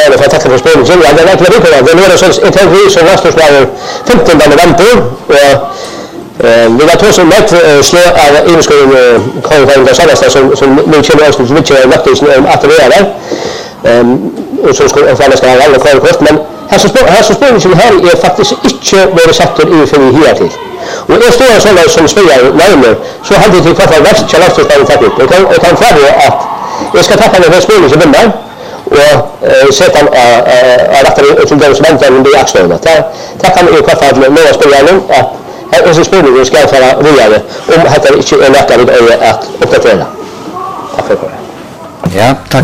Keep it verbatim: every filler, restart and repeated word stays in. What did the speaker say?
Arne för att tacka för spelet. Så jag vet inte vad det är. Det är så intervju som landslagsspelare femtonde november och vi var två som mätt slå av inskolen Karl van Sallasta som som nu känner oss som mycket lagt oss att det är där. Och så ska jag ska alla kvar kort men här så här så spelar som här är faktiskt inte bara satt i för hela tid. Och är stora sådana som spelar närmare så hade det kvar för värst chans att ta upp. Och kan och kan färdig att jag ska tacka för spelet som vinner och sätta att rätta till det som väntar under axlarna. Tack kan ju kvar för några spelare att här är så spelet ska fara vidare om detta inte är lättare att uppdatera. Tack för det. Ja, tack.